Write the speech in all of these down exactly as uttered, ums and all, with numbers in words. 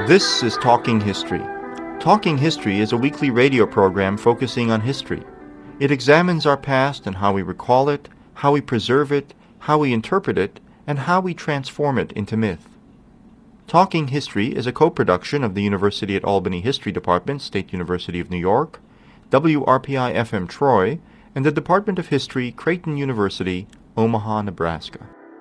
This is Talking History. Talking History is a weekly radio program focusing on history. It examines our past and how we recall it, how we preserve it, how we interpret it, and how we transform it into myth. Talking History is a co-production of the University at Albany History Department, State University of New York, W R P I F M Troy, and the Department of History, Creighton University, Omaha, Nebraska.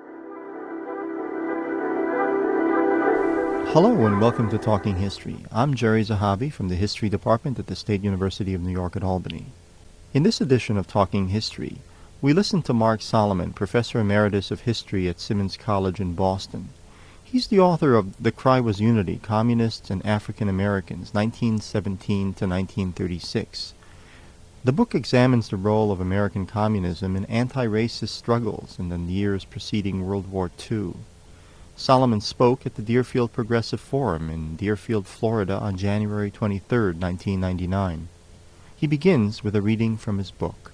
Hello and welcome to Talking History. I'm Jerry Zahavi from the History Department at the State University of New York at Albany. In this edition of Talking History, we listen to Mark Solomon, Professor Emeritus of History at Simmons College in Boston. He's the author of The Cry Was Unity, Communists and African Americans, nineteen seventeen to nineteen thirty-six. The book examines the role of American communism in anti-racist struggles in the years preceding World War Two. Solomon spoke at the Deerfield Progressive Forum in Deerfield, Florida on January twenty-third, nineteen ninety-nine. He begins with a reading from his book.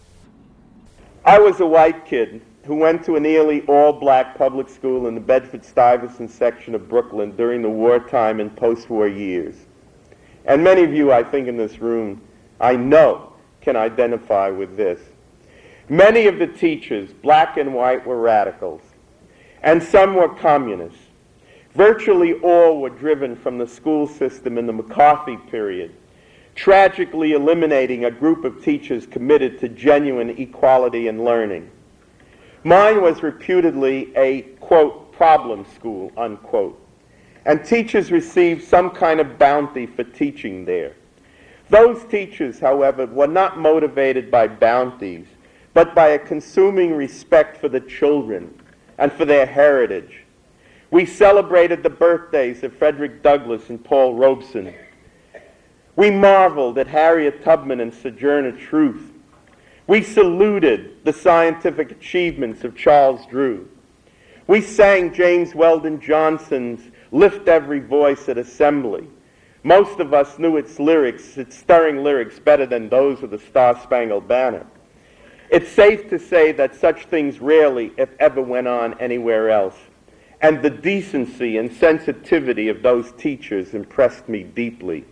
I was a white kid who went to a nearly all-black public school in the Bedford-Stuyvesant section of Brooklyn during the wartime and post-war years. And many of you, I think, in this room, I know, can identify with this. Many of the teachers, black and white, were radicals, and some were communists. Virtually all were driven from the school system in the McCarthy period, tragically eliminating a group of teachers committed to genuine equality and learning. Mine was reputedly a, quote, problem school, unquote, and teachers received some kind of bounty for teaching there. Those teachers, however, were not motivated by bounties, but by a consuming respect for the children and for their heritage. We celebrated the birthdays of Frederick Douglass and Paul Robeson. We marveled at Harriet Tubman and Sojourner Truth. We saluted the scientific achievements of Charles Drew. We sang James Weldon Johnson's Lift Every Voice at Assembly. Most of us knew its lyrics, its stirring lyrics, better than those of the Star-Spangled Banner. It's safe to say that such things rarely, if ever, went on anywhere else. And the decency and sensitivity of those teachers impressed me deeply.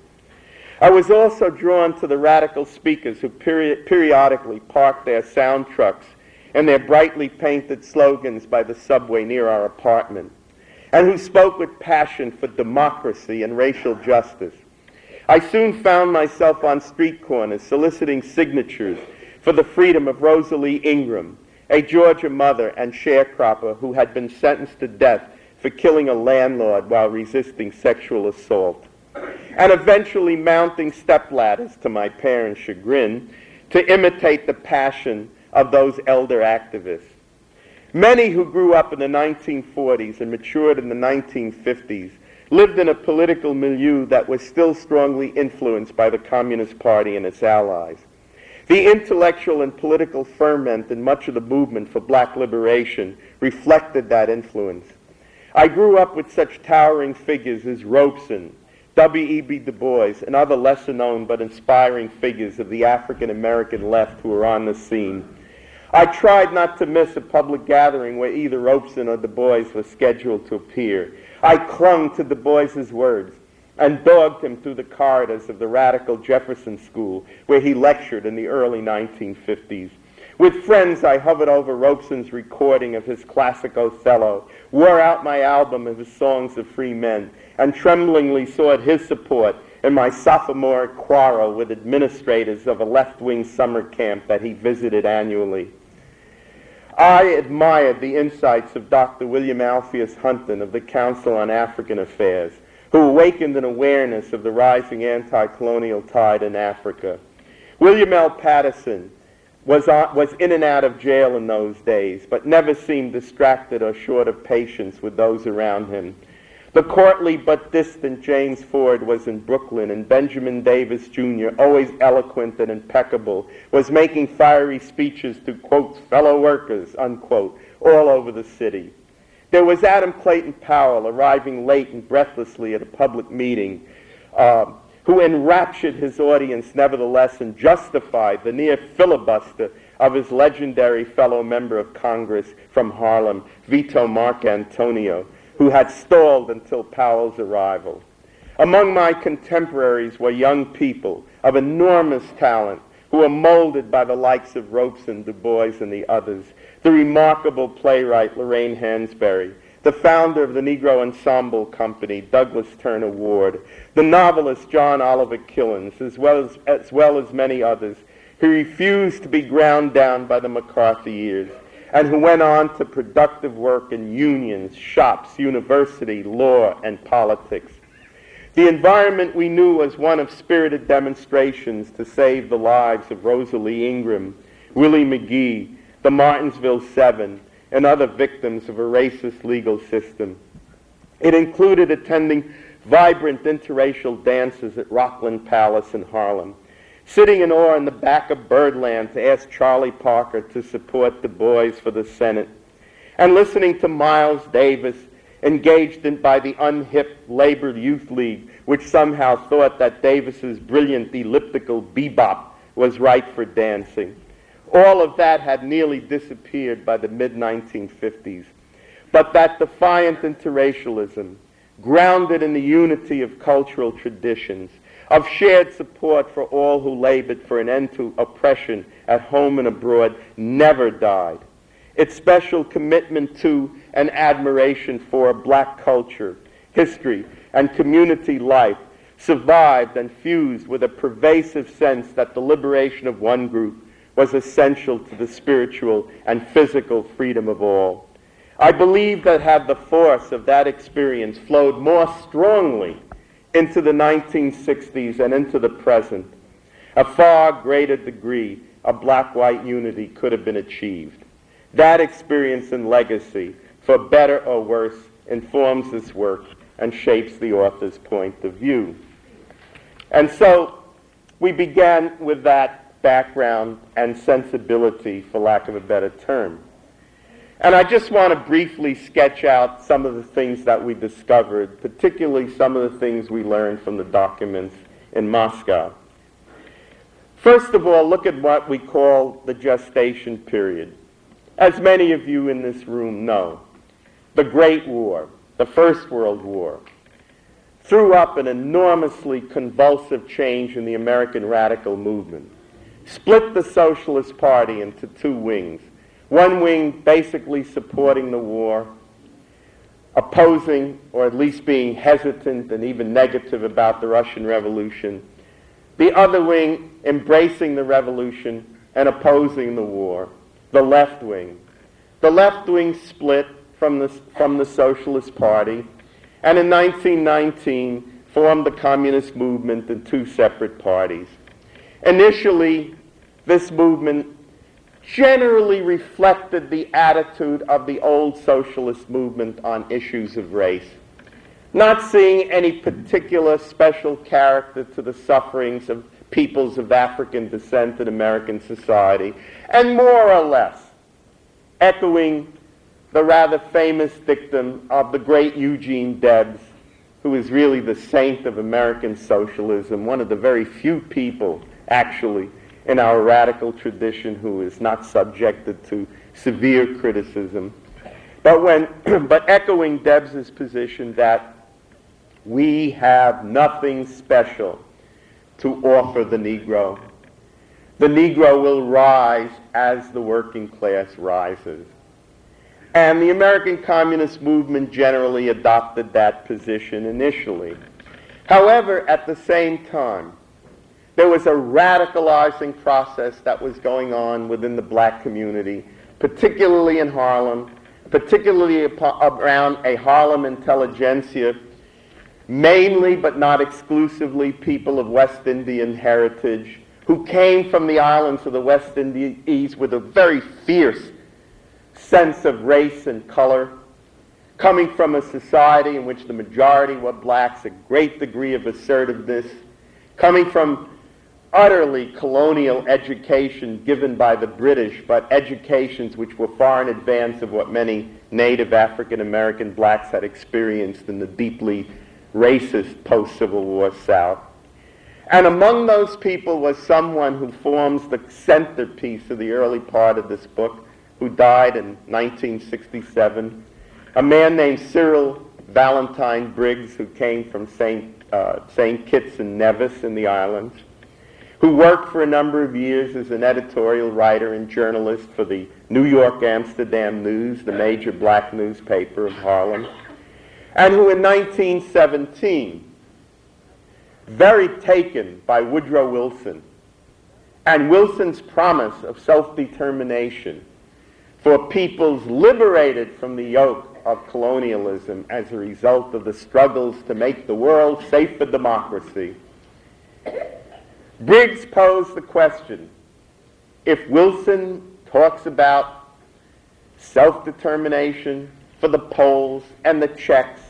I was also drawn to the radical speakers who peri- periodically parked their sound trucks and their brightly painted slogans by the subway near our apartment, and who spoke with passion for democracy and racial justice. I soon found myself on street corners soliciting signatures for the freedom of Rosalie Ingram, a Georgia mother and sharecropper who had been sentenced to death for killing a landlord while resisting sexual assault, and eventually mounting stepladders, to my parents' chagrin, to imitate the passion of those elder activists. Many who grew up in the nineteen forties and matured in the nineteen fifties lived in a political milieu that was still strongly influenced by the Communist Party and its allies. The intellectual and political ferment in much of the movement for black liberation reflected that influence. I grew up with such towering figures as Robeson, W E B Du Bois, and other lesser-known but inspiring figures of the African-American left who were on the scene. I tried not to miss a public gathering where either Robeson or Du Bois was scheduled to appear. I clung to Du Bois's words and dogged him through the corridors of the radical Jefferson School, where he lectured in the early nineteen fifties. With friends, I hovered over Robeson's recording of his classic Othello, wore out my album of his songs of free men, and tremblingly sought his support in my sophomoric quarrel with administrators of a left-wing summer camp that he visited annually. I admired the insights of Doctor William Alpheus Hunton of the Council on African Affairs, who awakened an awareness of the rising anti-colonial tide in Africa. William L. Patterson was, on, was in and out of jail in those days, but never seemed distracted or short of patience with those around him. The courtly but distant James Ford was in Brooklyn, and Benjamin Davis Junior, always eloquent and impeccable, was making fiery speeches to, quote, fellow workers, unquote, all over the city. There was Adam Clayton Powell arriving late and breathlessly at a public meeting, uh, who enraptured his audience nevertheless and justified the near filibuster of his legendary fellow member of Congress from Harlem, Vito Marcantonio, who had stalled until Powell's arrival. Among my contemporaries were young people of enormous talent who were molded by the likes of Robeson, Du Bois, and the others. The remarkable playwright Lorraine Hansberry, the founder of the Negro Ensemble Company, Douglas Turner Ward, the novelist John Oliver Killens, as well as, as well as many others, who refused to be ground down by the McCarthy years, and who went on to productive work in unions, shops, university, law, and politics. The environment we knew was one of spirited demonstrations to save the lives of Rosalie Ingram, Willie McGee, the Martinsville Seven, and other victims of a racist legal system. It included attending vibrant interracial dances at Rockland Palace in Harlem, sitting in awe in the back of Birdland to ask Charlie Parker to support Du Bois for the Senate, and listening to Miles Davis engaged in by the unhip Labor Youth League, which somehow thought that Davis's brilliant elliptical bebop was right for dancing. All of that had nearly disappeared by the mid nineteen fifties. But that defiant interracialism, grounded in the unity of cultural traditions, of shared support for all who labored for an end to oppression at home and abroad, never died. Its special commitment to and admiration for black culture, history, and community life survived and fused with a pervasive sense that the liberation of one group was essential to the spiritual and physical freedom of all. I believe that had the force of that experience flowed more strongly into the nineteen sixties and into the present, a far greater degree of black-white unity could have been achieved. That experience and legacy, for better or worse, informs this work and shapes the author's point of view. And so we began with that background and sensibility, for lack of a better term. And I just want to briefly sketch out some of the things that we discovered, particularly some of the things we learned from the documents in Moscow. First of all, look at what we call the gestation period. As many of you in this room know, the Great War, the First World War, threw up an enormously convulsive change in the American radical movement, split the Socialist Party into two wings. One wing basically supporting the war, opposing or at least being hesitant and even negative about the Russian Revolution. The other wing embracing the revolution and opposing the war, the left wing. The left wing split from the, from the Socialist Party, and in nineteen nineteen formed the communist movement in two separate parties. Initially, this movement generally reflected the attitude of the old socialist movement on issues of race, not seeing any particular special character to the sufferings of peoples of African descent in American society, and more or less echoing the rather famous dictum of the great Eugene Debs, who is really the saint of American socialism, one of the very few people, actually, in our radical tradition who is not subjected to severe criticism. But, when, but echoing Debs's position that we have nothing special to offer the Negro. The Negro will rise as the working class rises. And the American Communist movement generally adopted that position initially. However, at the same time, there was a radicalizing process that was going on within the black community, particularly in Harlem, particularly around a Harlem intelligentsia, mainly but not exclusively people of West Indian heritage, who came from the islands of the West Indies with a very fierce sense of race and color, coming from a society in which the majority were blacks, a great degree of assertiveness, coming from utterly colonial education given by the British, but educations which were far in advance of what many native African American blacks had experienced in the deeply racist post-Civil War South. And among those people was someone who forms the centerpiece of the early part of this book, who died in nineteen sixty-seven, a man named Cyril Valentine Briggs, who came from Saint uh, Saint Kitts and Nevis in the islands, who worked for a number of years as an editorial writer and journalist for the New York Amsterdam News, the major black newspaper of Harlem, and who in nineteen seventeen, very taken by Woodrow Wilson and Wilson's promise of self-determination for peoples liberated from the yoke of colonialism as a result of the struggles to make the world safe for democracy, Briggs posed the question, if Wilson talks about self-determination for the Poles and the Czechs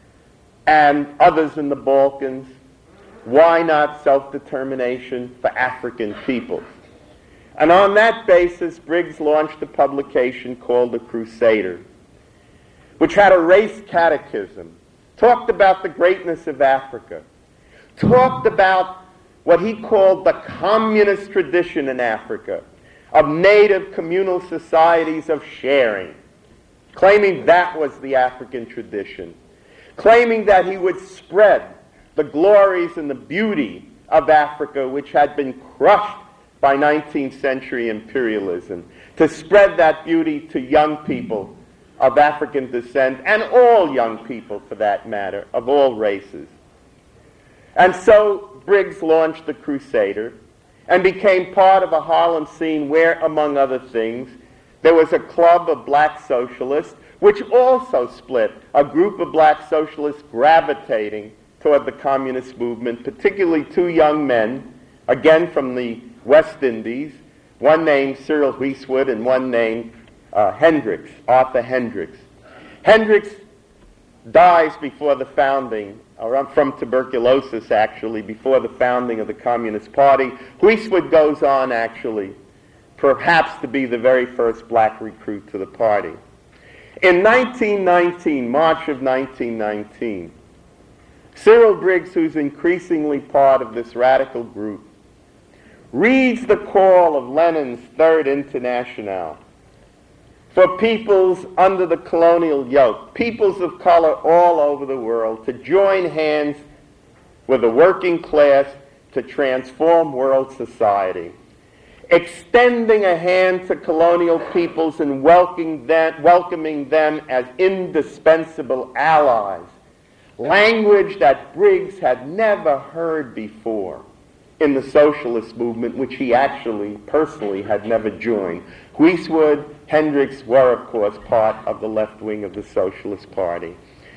and others in the Balkans, why not self-determination for African peoples? And on that basis, Briggs launched a publication called The Crusader, which had a race catechism, talked about the greatness of Africa, talked about what he called the communist tradition in Africa of native communal societies of sharing, claiming that was the African tradition, claiming that he would spread the glories and the beauty of Africa, which had been crushed by nineteenth century imperialism, to spread that beauty to young people of African descent, and all young people, for that matter, of all races. And so Briggs launched the Crusader and became part of a Harlem scene where, among other things, there was a club of black socialists, which also split, a group of black socialists gravitating toward the communist movement, particularly two young men, again from the West Indies, one named Cyril Huiswood and one named uh, Hendricks, Arthur Hendricks. Hendricks dies before the founding, or from tuberculosis actually, before the founding of the Communist Party. Huiswood goes on actually, perhaps to be the very first black recruit to the party. In nineteen nineteen, March of nineteen nineteen, Cyril Briggs, who's increasingly part of this radical group, reads the call of Lenin's Third Internationale for peoples under the colonial yoke, peoples of color all over the world, to join hands with the working class to transform world society, extending a hand to colonial peoples and welcoming them, welcoming them as indispensable allies, language that Briggs had never heard before in the socialist movement, which he actually personally had never joined. Huiswood, Hendricks were, of course, part of the left wing of the Socialist Party.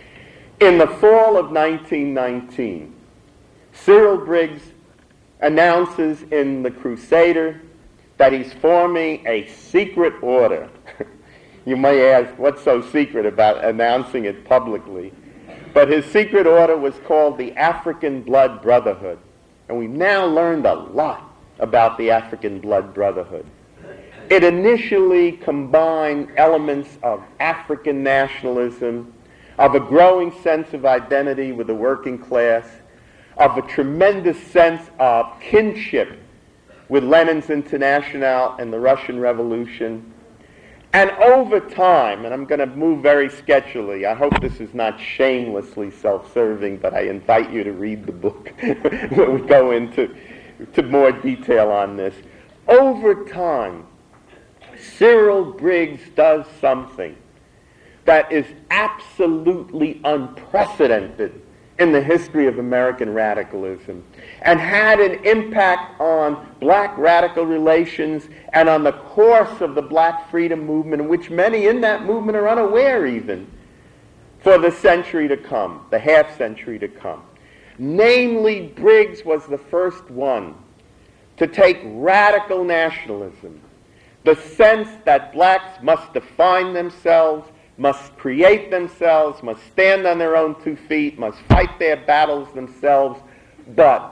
In the fall of nineteen nineteen, Cyril Briggs announces in The Crusader that he's forming a secret order. You may ask, what's so secret about announcing it publicly? But his secret order was called the African Blood Brotherhood. And we've now learned a lot about the African Blood Brotherhood. It initially combined elements of African nationalism, of a growing sense of identity with the working class, of a tremendous sense of kinship with Lenin's Internationale and the Russian Revolution. And over time, and I'm going to move very sketchily, I hope this is not shamelessly self-serving, but I invite you to read the book where we go into to more detail on this. Over time, Cyril Briggs does something that is absolutely unprecedented in the history of American radicalism, and had an impact on black radical relations and on the course of the black freedom movement, in which many in that movement are unaware even, for the century to come, the half century to come. Namely, Briggs was the first one to take radical nationalism, the sense that blacks must define themselves, must create themselves, must stand on their own two feet, must fight their battles themselves, but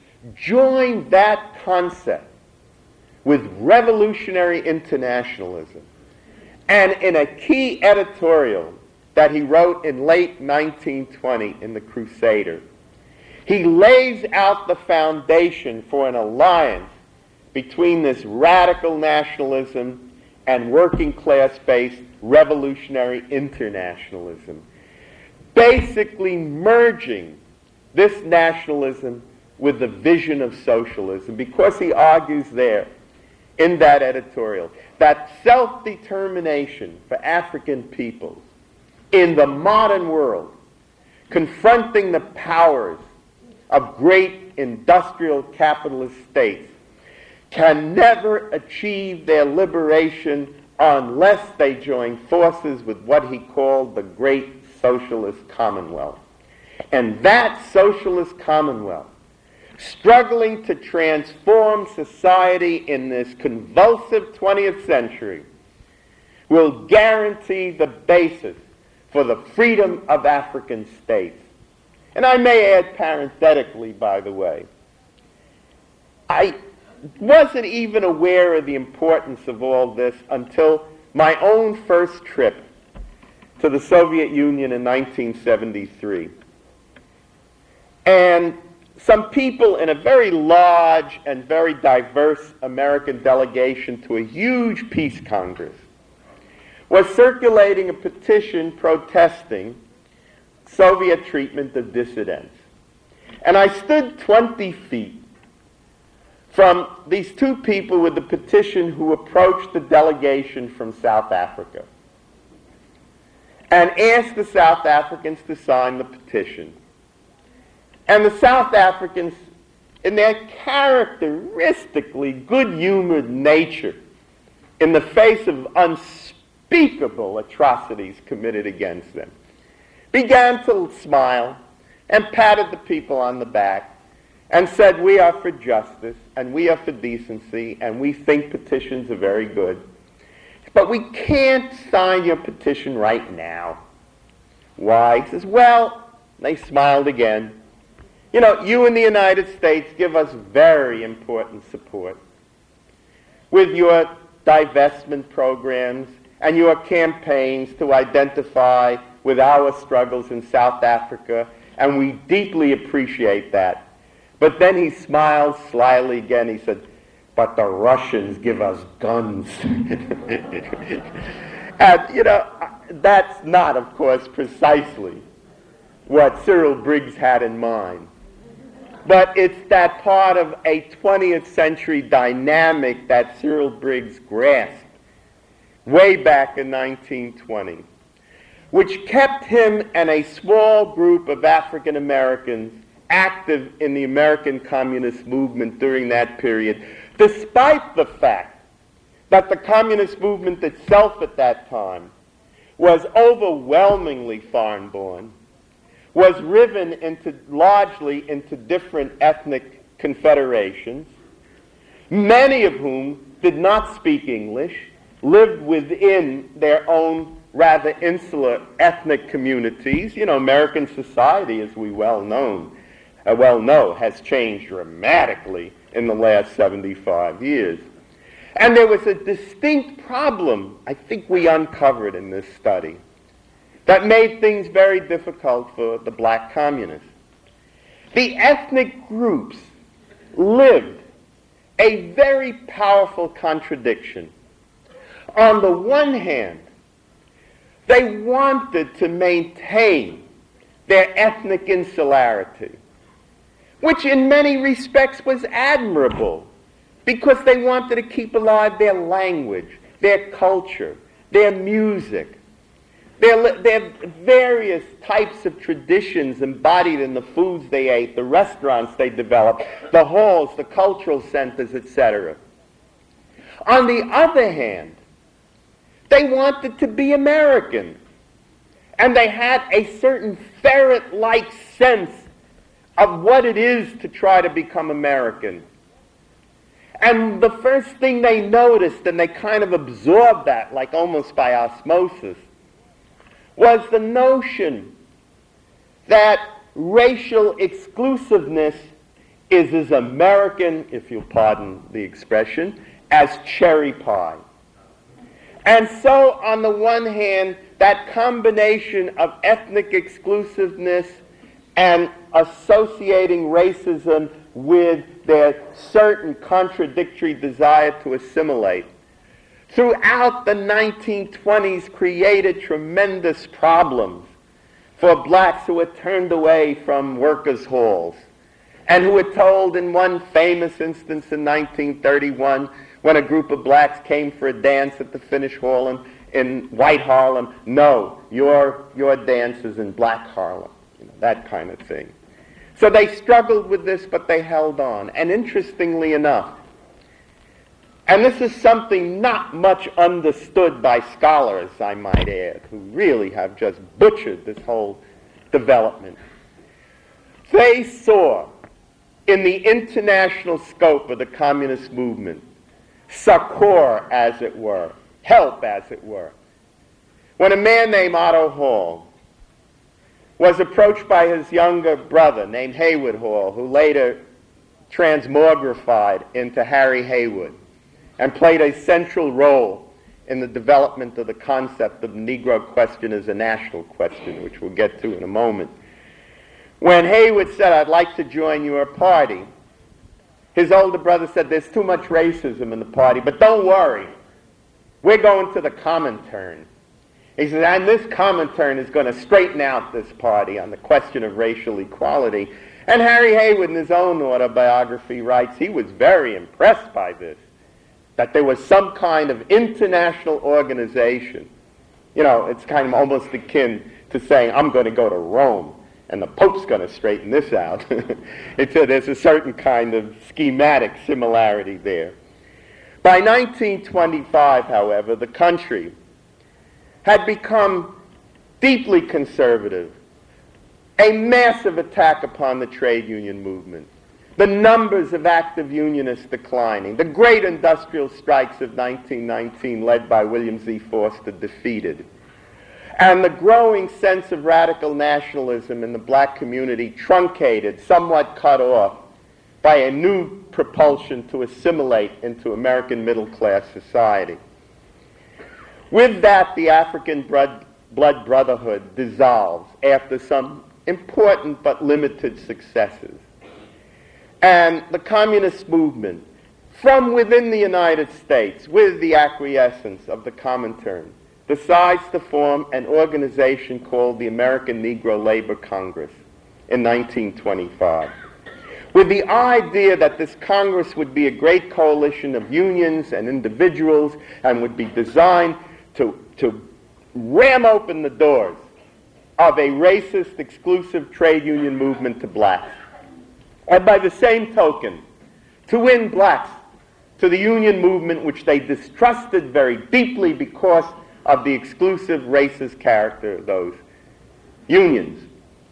join that concept with revolutionary internationalism. And in a key editorial that he wrote in late nineteen twenty in The Crusader, he lays out the foundation for an alliance between this radical nationalism and working class-based revolutionary internationalism, basically merging this nationalism with the vision of socialism, because he argues there in that editorial that self-determination for African peoples in the modern world, confronting the powers of great industrial capitalist states, can never achieve their liberation unless they join forces with what he called the great socialist commonwealth. And that socialist commonwealth, struggling to transform society in this convulsive twentieth century, will guarantee the basis for the freedom of African states. And I may add parenthetically, by the way, I wasn't even aware of the importance of all this until my own first trip to the Soviet Union in nineteen seventy-three. And some people in a very large and very diverse American delegation to a huge peace congress was circulating a petition protesting Soviet treatment of dissidents. And I stood twenty feet from these two people with the petition who approached the delegation from South Africa and asked the South Africans to sign the petition. And the South Africans, in their characteristically good-humored nature, in the face of unspeakable atrocities committed against them, began to smile and patted the people on the back and said, "We are for justice, and we are for decency, and we think petitions are very good. But we can't sign your petition right now." Why? He says, "Well," they smiled again, "you know, you in the United States give us very important support with your divestment programs and your campaigns to identify with our struggles in South Africa, and we deeply appreciate that." But then he smiled slyly again. He said, "But the Russians give us guns." And, you know, that's not, of course, precisely what Cyril Briggs had in mind. But it's that part of a twentieth century dynamic that Cyril Briggs grasped way back in nineteen twenty, which kept him and a small group of African Americans active in the American communist movement during that period, despite the fact that the communist movement itself at that time was overwhelmingly foreign-born, was riven into largely into different ethnic confederations, many of whom did not speak English, lived within their own rather insular ethnic communities. You know, American society, as we well know, uh, well know, has changed dramatically in the last seventy-five years. And there was a distinct problem, I think we uncovered in this study, that made things very difficult for the black communists. The ethnic groups lived a very powerful contradiction. On the one hand, they wanted to maintain their ethnic insularity, which in many respects was admirable, because they wanted to keep alive their language, their culture, their music, their, their various types of traditions embodied in the foods they ate, the restaurants they developed, the halls, the cultural centers, et cetera. On the other hand, they wanted to be American, and they had a certain ferret-like sense of what it is to try to become American. And the first thing they noticed, and they kind of absorbed that, like almost by osmosis, was the notion that racial exclusiveness is as American, if you'll pardon the expression, as cherry pie. And so, on the one hand, that combination of ethnic exclusiveness and associating racism with their certain contradictory desire to assimilate, throughout the nineteen twenties created tremendous problems for blacks who were turned away from workers' halls and who were told in one famous instance in nineteen thirty-one when a group of blacks came for a dance at the Finnish Hall in, in White Harlem, no, your, your dance is in Black Harlem, you know, that kind of thing. So they struggled with this, but they held on. And interestingly enough, and this is something not much understood by scholars, I might add, who really have just butchered this whole development. They saw in the international scope of the communist movement succor, as it were, help, as it were. When a man named Otto Hall was approached by his younger brother named Haywood Hall, who later transmogrified into Harry Haywood and played a central role in the development of the concept of the Negro question as a national question, which we'll get to in a moment. When Haywood said, "I'd like to join your party," his older brother said, "There's too much racism in the party, but don't worry. We're going to the Comintern." He said, and this Comintern is going to straighten out this party on the question of racial equality. And Harry Haywood, in his own autobiography, writes he was very impressed by this, that there was some kind of international organization. You know, it's kind of almost akin to saying, I'm going to go to Rome, and the Pope's going to straighten this out. It's a, there's a certain kind of schematic similarity there. By nineteen twenty-five, however, the country had become deeply conservative, a massive attack upon the trade union movement, the numbers of active unionists declining, the great industrial strikes of nineteen nineteen led by William Z. Forster defeated, and the growing sense of radical nationalism in the black community truncated, somewhat cut off, by a new propulsion to assimilate into American middle-class society. With that, the African blood, blood brotherhood dissolves after some important but limited successes. And the communist movement, from within the United States, with the acquiescence of the Comintern, decides to form an organization called the American Negro Labor Congress in nineteen twenty-five, with the idea that this Congress would be a great coalition of unions and individuals and would be designed to, to ram open the doors of a racist, exclusive trade union movement to blacks. And by the same token, to win blacks to the union movement, which they distrusted very deeply because of the exclusive racist character of those unions.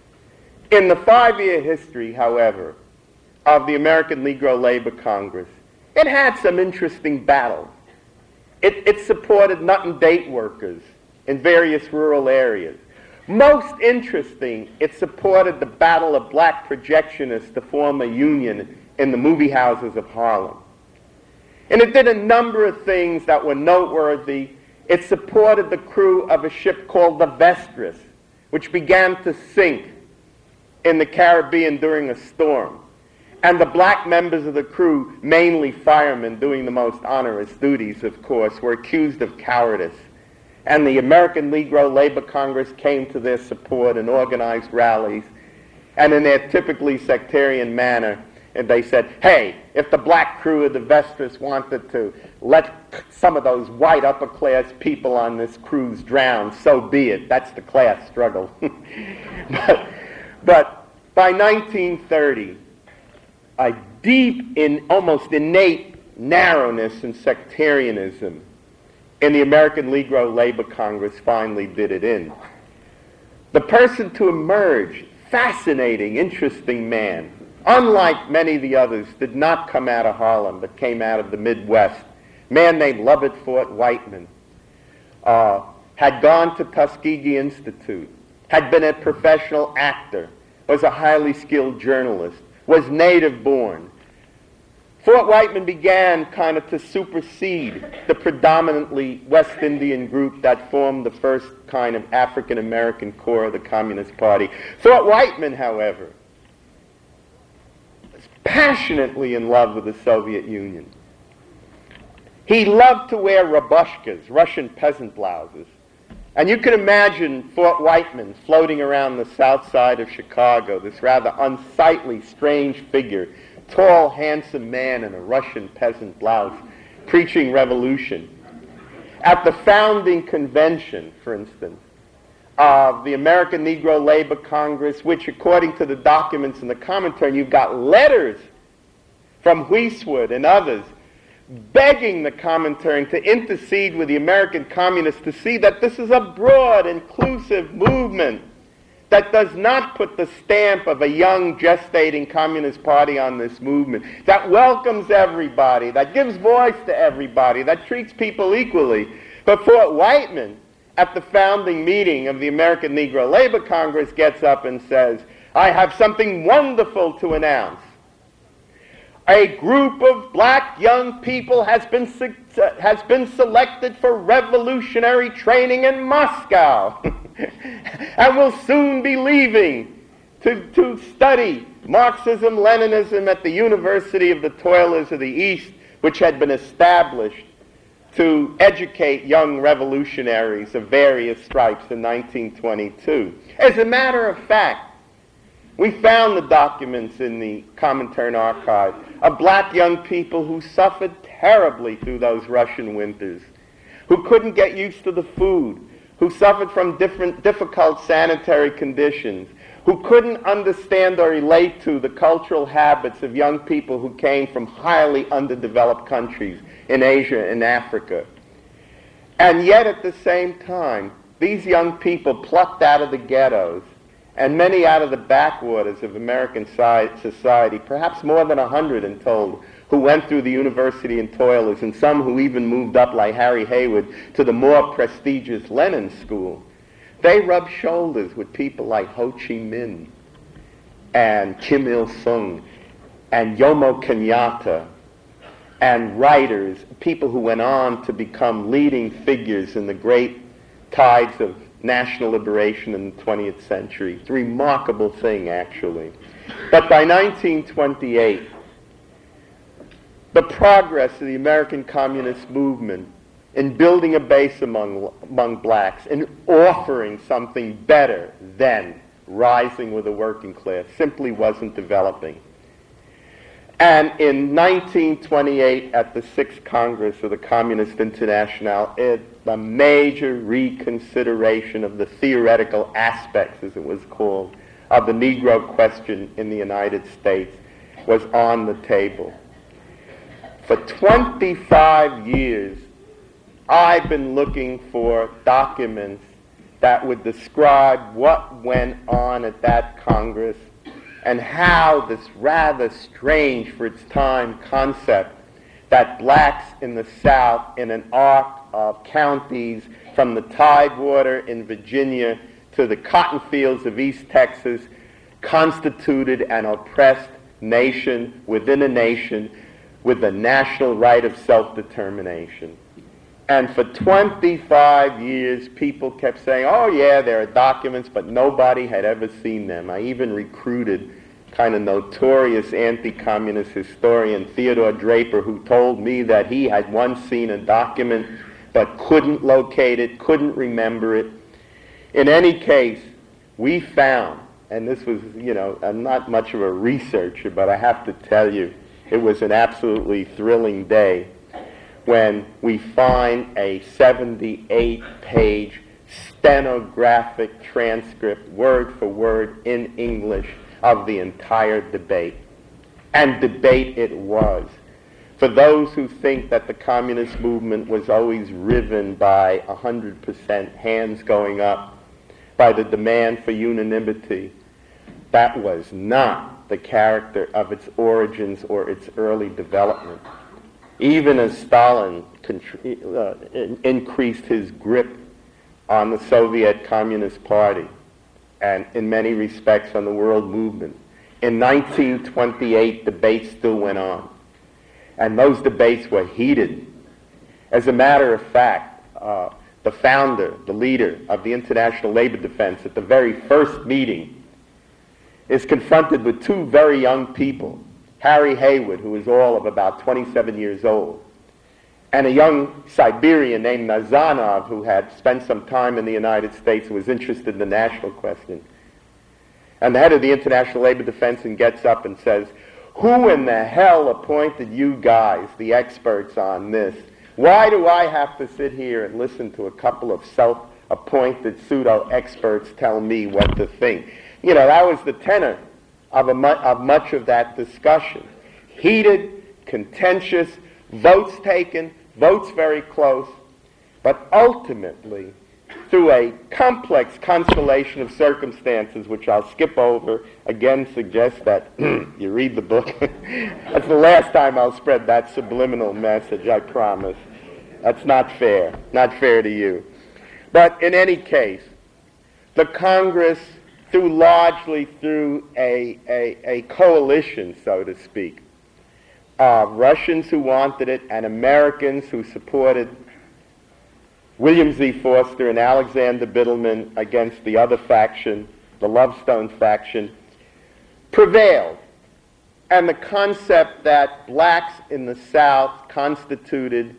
In the five-year history, however, of the American Negro Labor Congress, it had some interesting battles. It, it supported nut and date workers in various rural areas. Most interesting, it supported the battle of black projectionists to form a union in the movie houses of Harlem. And it did a number of things that were noteworthy. It supported the crew of a ship called the Vestris, which began to sink in the Caribbean during a storm. And the black members of the crew, mainly firemen doing the most onerous duties, of course, were accused of cowardice. And the American Negro Labor Congress came to their support and organized rallies. And in their typically sectarian manner, and they said, hey, if the black crew of the Vestris wanted to let some of those white upper-class people on this cruise drown, so be it. That's the class struggle. but, but by nineteen thirty, a deep, in almost innate narrowness and sectarianism in the American Negro Labor Congress finally did it in. The person to emerge, fascinating, interesting man, unlike many of the others, did not come out of Harlem, but came out of the Midwest. A man named Lovett Fort Whiteman uh, had gone to Tuskegee Institute, had been a professional actor, was a highly skilled journalist, was native born. Fort Whiteman began kind of to supersede the predominantly West Indian group that formed the first kind of African American core of the Communist Party. Fort Whiteman, however, was passionately in love with the Soviet Union. He loved to wear rabushkas, Russian peasant blouses, And you can imagine Fort Whiteman floating around the south side of Chicago, this rather unsightly, strange figure, tall, handsome man in a Russian peasant blouse, preaching revolution. At the founding convention, for instance, of the American Negro Labor Congress, which according to the documents in the commentary, you've got letters from Huiswood and others begging the Comintern to intercede with the American communists to see that this is a broad, inclusive movement that does not put the stamp of a young, gestating Communist Party on this movement, that welcomes everybody, that gives voice to everybody, that treats people equally. But Fort Whiteman, at the founding meeting of the American Negro Labor Congress, gets up and says, "I have something wonderful to announce. A group of black young people has been, has been selected for revolutionary training in Moscow and will soon be leaving to, to study Marxism, Leninism at the University of the Toilers of the East, which had been established to educate young revolutionaries of various stripes in nineteen twenty-two. As a matter of fact, we found the documents in the Comintern archive of black young people who suffered terribly through those Russian winters, who couldn't get used to the food, who suffered from different difficult sanitary conditions, who couldn't understand or relate to the cultural habits of young people who came from highly underdeveloped countries in Asia and Africa. And yet at the same time, these young people plucked out of the ghettos and many out of the backwaters of American society, perhaps more than a hundred in total, who went through the university in Toilers, and some who even moved up, like Harry Haywood, to the more prestigious Lenin School. They rubbed shoulders with people like Ho Chi Minh and Kim Il-sung and Jomo Kenyatta and writers, people who went on to become leading figures in the great tides of national liberation in the twentieth century. It's a remarkable thing, actually. But by nineteen twenty-eight, the progress of the American Communist movement in building a base among, among blacks, in offering something better than rising with the working class, simply wasn't developing. And in nineteen twenty-eight, at the sixth Congress of the Communist Internationale, it, a major reconsideration of the theoretical aspects, as it was called, of the Negro question in the United States was on the table. For twenty-five years, I've been looking for documents that would describe what went on at that Congress and how this rather strange for its time concept that blacks in the South, in an arc of counties from the Tidewater in Virginia to the cotton fields of East Texas, constituted an oppressed nation within a nation with the national right of self-determination. And for twenty-five years, people kept saying, oh yeah, there are documents, but nobody had ever seen them. I even recruited kind of notorious anti-communist historian Theodore Draper, who told me that he had once seen a document but couldn't locate it, couldn't remember it. In any case, we found, and this was, you know, I'm not much of a researcher, but I have to tell you, it was an absolutely thrilling day when we find a seventy-eight page stenographic transcript, word for word in English, of the entire debate. And debate it was. For those who think that the communist movement was always riven by one hundred percent hands going up, by the demand for unanimity, that was not the character of its origins or its early development. Even as Stalin uh, increased his grip on the Soviet Communist Party, and in many respects on the world movement, in nineteen twenty-eight, debates still went on. And those debates were heated. As a matter of fact, uh, the founder, the leader of the International Labor Defense at the very first meeting is confronted with two very young people, Harry Haywood, who is all of about twenty-seven years old, and a young Siberian named Nazanov, who had spent some time in the United States, who was interested in the national question. And the head of the International Labor Defense gets up and says, "Who in the hell appointed you guys, the experts on this? Why do I have to sit here and listen to a couple of self-appointed pseudo-experts tell me what to think?" You know, that was the tenor of, a mu- of much of that discussion. Heated, contentious, votes taken, votes very close, but ultimately, through a complex constellation of circumstances, which I'll skip over, again suggest that you read the book. That's the last time I'll spread that subliminal message, I promise. That's not fair, not fair to you. But in any case, the Congress, through largely through a, a, a coalition, so to speak, of Russians who wanted it and Americans who supported William Z. Forster and Alexander Biddleman against the other faction, the Lovestone faction, prevailed. And the concept that blacks in the South constituted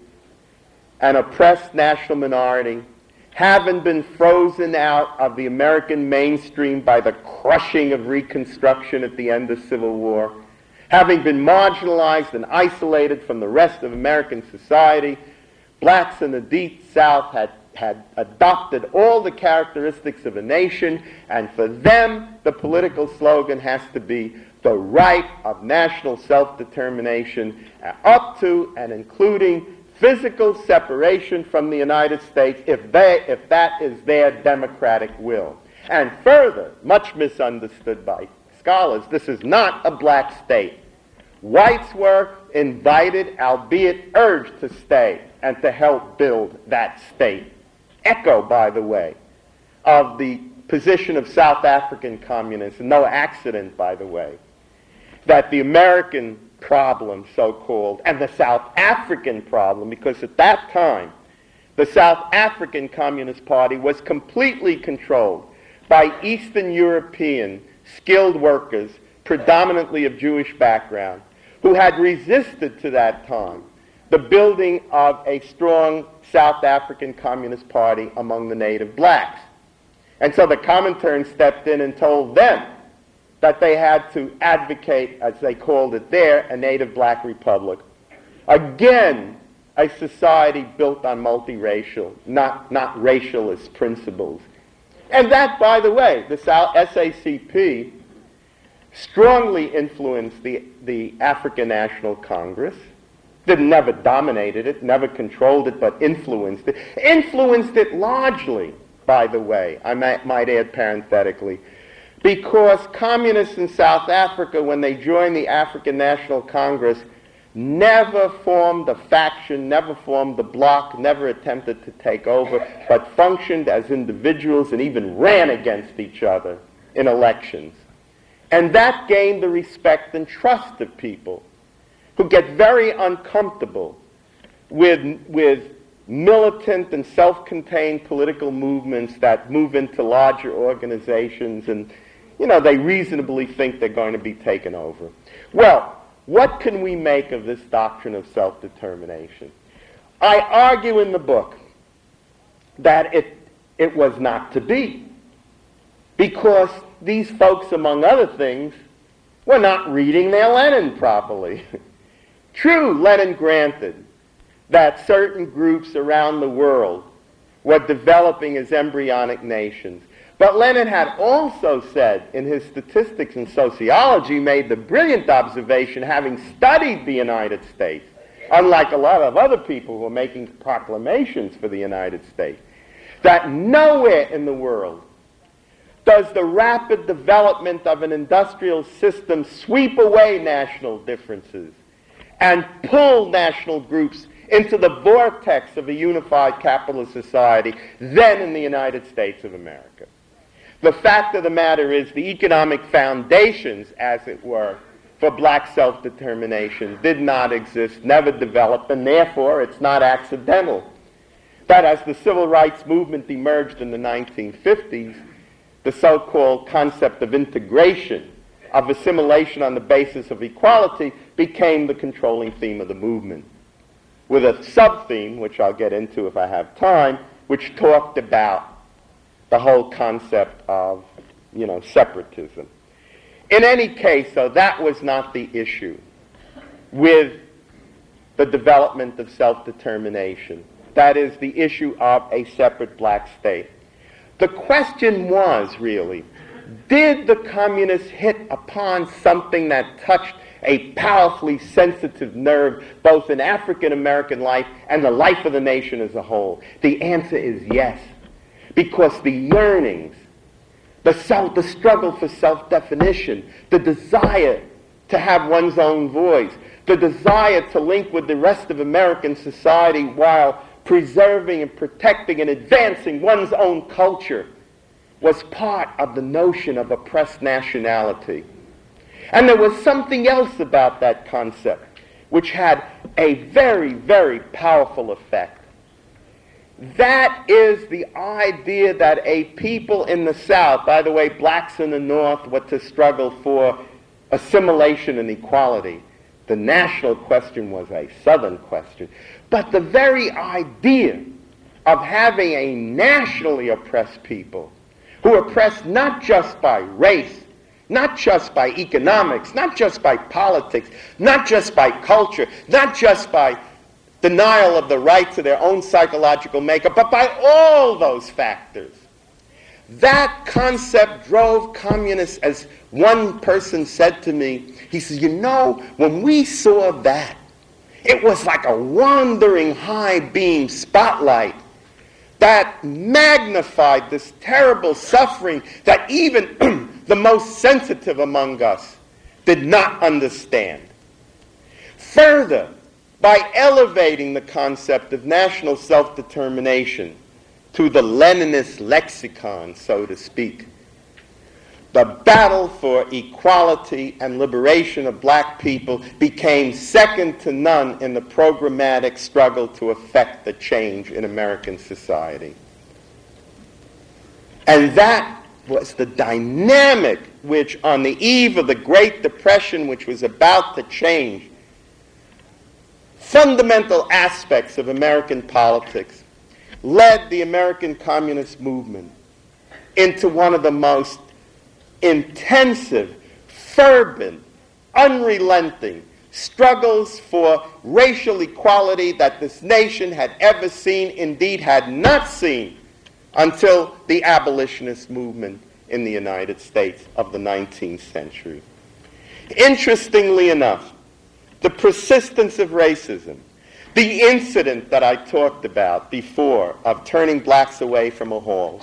an oppressed national minority, having been frozen out of the American mainstream by the crushing of Reconstruction at the end of Civil War, having been marginalized and isolated from the rest of American society, blacks in the Deep South had, had adopted all the characteristics of a nation, and for them, the political slogan has to be the right of national self-determination, uh, up to and including physical separation from the United States if, they, if that is their democratic will. And further, much misunderstood by scholars, this is not a black state. Whites were invited, albeit urged, to stay and to help build that state. Echo, by the way, of the position of South African communists, no accident, by the way, that the American problem, so-called, and the South African problem, because at that time, the South African Communist Party was completely controlled by Eastern European skilled workers, predominantly of Jewish background, who had resisted to that time the building of a strong South African Communist Party among the native blacks. And so the Comintern stepped in and told them that they had to advocate, as they called it there, a native black republic. Again, a society built on multiracial, not, not racialist principles. And that, by the way, the South S A C P strongly influenced the, the African National Congress. That never dominated it, never controlled it, but influenced it. Influenced it largely, by the way, I might, might add parenthetically, because communists in South Africa, when they joined the African National Congress, never formed a faction, never formed a bloc, never attempted to take over, but functioned as individuals and even ran against each other in elections. And that gained the respect and trust of people who get very uncomfortable with, with militant and self-contained political movements that move into larger organizations, and, you know, they reasonably think they're going to be taken over. Well, what can we make of this doctrine of self-determination? I argue in the book that it, it was not to be, because these folks, among other things, were not reading their Lenin properly. True, Lenin granted that certain groups around the world were developing as embryonic nations. But Lenin had also said, in his Statistics and Sociology, made the brilliant observation, having studied the United States, unlike a lot of other people who are making proclamations for the United States, that nowhere in the world does the rapid development of an industrial system sweep away national differences and pull national groups into the vortex of a unified capitalist society than in the United States of America. The fact of the matter is the economic foundations, as it were, for black self-determination did not exist, never developed, and therefore it's not accidental that as the civil rights movement emerged in the nineteen fifties, the so-called concept of integration, of assimilation on the basis of equality, became the controlling theme of the movement. with a sub-theme, which I'll get into if I have time, which talked about the whole concept of, you know, separatism. In any case, though, that was not the issue with the development of self-determination. That is, the issue of a separate black state. The question was, really, did the communists hit upon something that touched a powerfully sensitive nerve, both in African-American life and the life of the nation as a whole? The answer is yes, because the yearnings, the self, the struggle for self-definition, the desire to have one's own voice, the desire to link with the rest of American society while preserving and protecting and advancing one's own culture, was part of the notion of oppressed nationality. And there was something else about that concept which had a very, very powerful effect. That is the idea that a people in the South, by the way, blacks in the North, were to struggle for assimilation and equality. The national question was a Southern question. But the very idea of having a nationally oppressed people, who are oppressed not just by race, not just by economics, not just by politics, not just by culture, not just by denial of the right to their own psychological makeup, but by all those factors. That concept drove communists, as one person said to me. He says, you know, when we saw that, it was like a wandering high beam spotlight that magnified this terrible suffering that even the most sensitive among us did not understand. Further, by elevating the concept of national self-determination to the Leninist lexicon, so to speak, the battle for equality and liberation of black people became second to none in the programmatic struggle to effect the change in American society. And that was the dynamic which, on the eve of the Great Depression, which was about to change fundamental aspects of American politics, led the American Communist movement into one of the most intensive, fervent, unrelenting struggles for racial equality that this nation had ever seen, indeed had not seen, until the abolitionist movement in the United States of the nineteenth century. Interestingly enough, the persistence of racism, the incident that I talked about before of turning blacks away from a hall,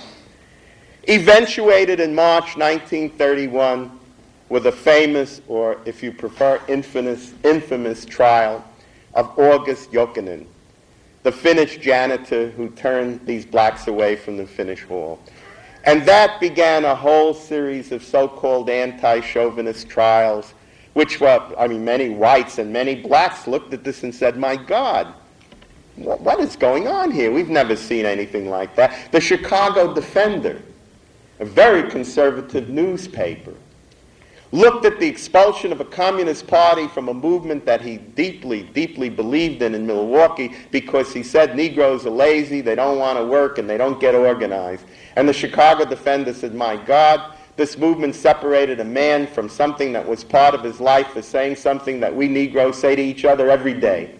eventuated in March nineteen thirty-one with a famous, or if you prefer, infamous, infamous trial of August Jokinen, the Finnish janitor who turned these blacks away from the Finnish hall. And that began a whole series of so-called anti-chauvinist trials, which were, I mean, many whites and many blacks looked at this and said, my God, what is going on here? We've never seen anything like that. The Chicago Defender, a very conservative newspaper, looked at the expulsion of a communist party from a movement that he deeply, deeply believed in in Milwaukee because he said Negroes are lazy, they don't want to work, and they don't get organized. And the Chicago Defender said, my God, this movement separated a man from something that was part of his life for saying something that we Negroes say to each other every day.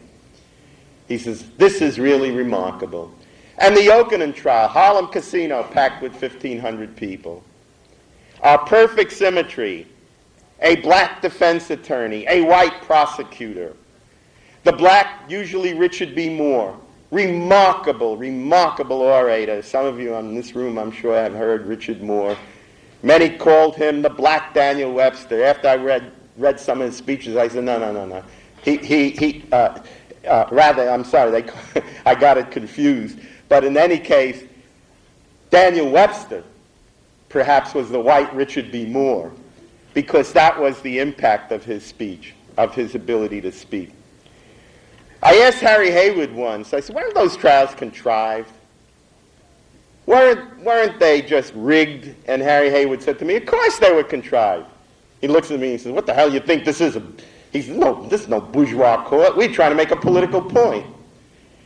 He says, this is really remarkable. And the Jokinen trial, Harlem Casino packed with fifteen hundred people. Our perfect symmetry, a black defense attorney, a white prosecutor. The black, usually Richard B. Moore, remarkable, remarkable orator. Some of you in this room, I'm sure, have heard Richard Moore. Many called him the black Daniel Webster. After I read, read some of his speeches, I said, no, no, no, no. He, he, he uh, uh, rather, I'm sorry, they, I got it confused. But in any case, Daniel Webster perhaps was the white Richard B. Moore, because that was the impact of his speech, of his ability to speak. I asked Harry Haywood once, I said, weren't those trials contrived? Weren't, weren't they just rigged? And Harry Haywood said to me, of course they were contrived. He looks at me and says, what the hell do you think this is? A, he says, no, this is no bourgeois court. We're trying to make a political point.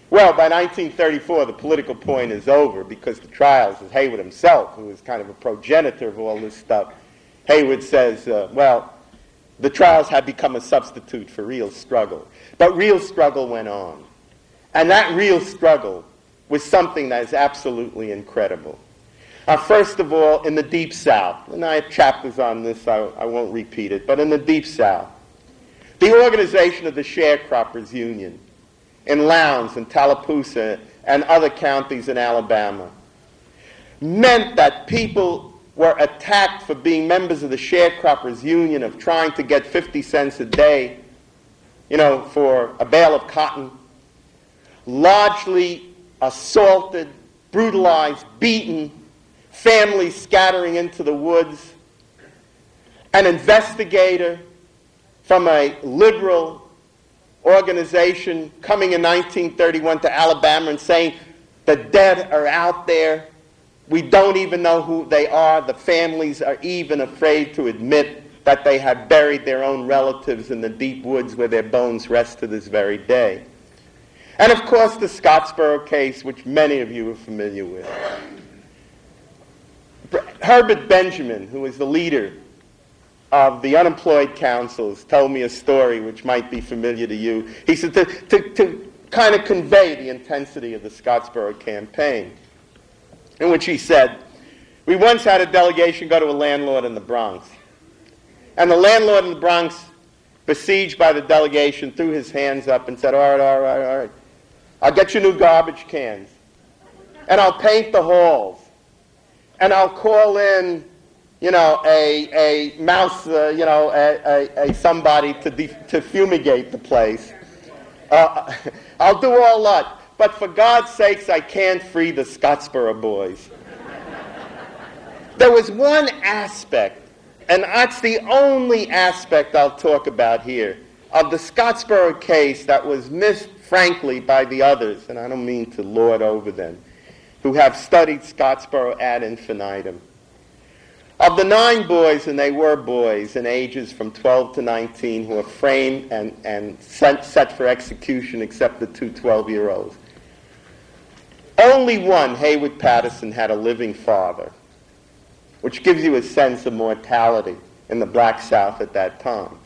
Well, by nineteen thirty-four, the political point is over because the trials of Haywood himself, who is kind of a progenitor of all this stuff, Haywood says, uh, well, the trials had become a substitute for real struggle. But real struggle went on. And that real struggle was something that is absolutely incredible. Uh, first of all, in the Deep South, and I have chapters on this, I, I won't repeat it, but in the Deep South, the organization of the Sharecroppers Union in Lowndes and Tallapoosa and other counties in Alabama meant that people were attacked for being members of the Sharecroppers Union, of trying to get fifty cents a day, you know, for a bale of cotton, largely assaulted, brutalized, beaten, families scattering into the woods. An investigator from a liberal organization coming in nineteen thirty-one to Alabama and saying, the dead are out there. We don't even know who they are. The families are even afraid to admit that they have buried their own relatives in the deep woods where their bones rest to this very day. And of course, the Scottsboro case, which many of you are familiar with. Herbert Benjamin, who was the leader of the unemployed councils, told me a story which might be familiar to you. He said to, to, to kind of convey the intensity of the Scottsboro campaign, in which he said, we once had a delegation go to a landlord in the Bronx. And the landlord in the Bronx, besieged by the delegation, threw his hands up and said, all right, all right, all right, I'll get you new garbage cans. And I'll paint the halls. And I'll call in, you know, a, a mouse, uh, you know, a, a, a somebody to, def- to fumigate the place. Uh, I'll do all that. But for God's sakes, I can't free the Scottsboro boys. There was one aspect, and that's the only aspect I'll talk about here, of the Scottsboro case that was missed, frankly, by the others, and I don't mean to lord over them, who have studied Scottsboro ad infinitum. Of the nine boys, and they were boys in ages from twelve to nineteen, who were framed and, and set, set for execution except the two twelve-year-olds, only one, Haywood Patterson, had a living father, which gives you a sense of mortality in the Black South at that time.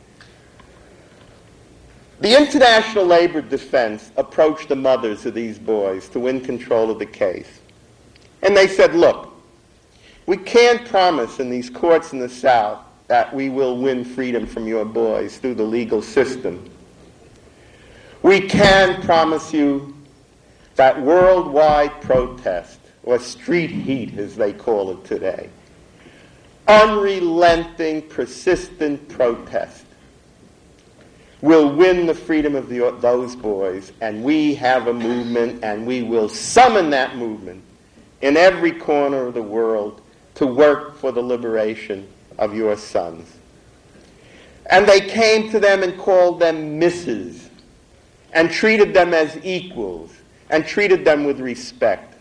The International Labor Defense approached the mothers of these boys to win control of the case. And they said, look, we can't promise in these courts in the South that we will win freedom from your boys through the legal system. We can promise you that worldwide protest, or street heat as they call it today, unrelenting, persistent protest, will win the freedom of the, those boys, and we have a movement, and we will summon that movement in every corner of the world to work for the liberation of your sons. And they came to them and called them missus, and treated them as equals, and treated them with respect.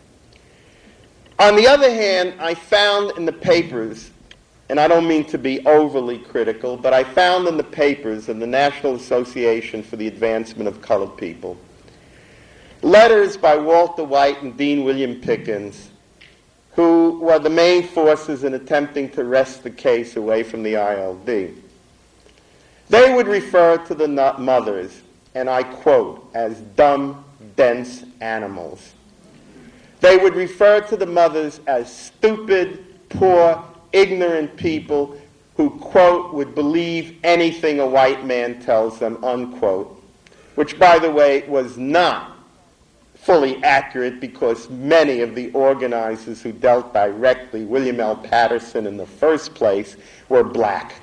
On the other hand, I found in the papers, and I don't mean to be overly critical, but I found in the papers of the National Association for the Advancement of Colored People letters by Walter White and Dean William Pickens, who were the main forces in attempting to wrest the case away from the I L D. They would refer to the mothers, and I quote, as dumb, dense animals. They would refer to the mothers as stupid, poor, ignorant people who, quote, would believe anything a white man tells them, unquote, which, by the way, was not fully accurate because many of the organizers who dealt directly, William L. Patterson in the first place, were black.